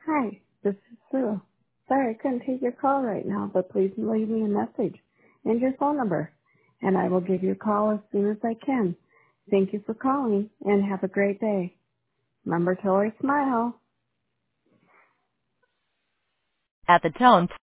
Hi, this is Sue. Sorry I couldn't take your call right now, but please leave me a message and your phone number, and I will give you a call as soon as I can. Thank you for calling, and have a great day. Remember to always smile. At the tone,